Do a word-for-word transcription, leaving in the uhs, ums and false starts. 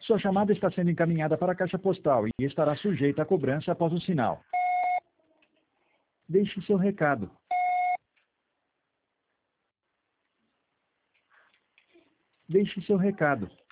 Sua chamada está sendo encaminhada para a caixa postal e estará sujeita a cobrança após o sinal. Deixe seu recado. Deixe seu recado.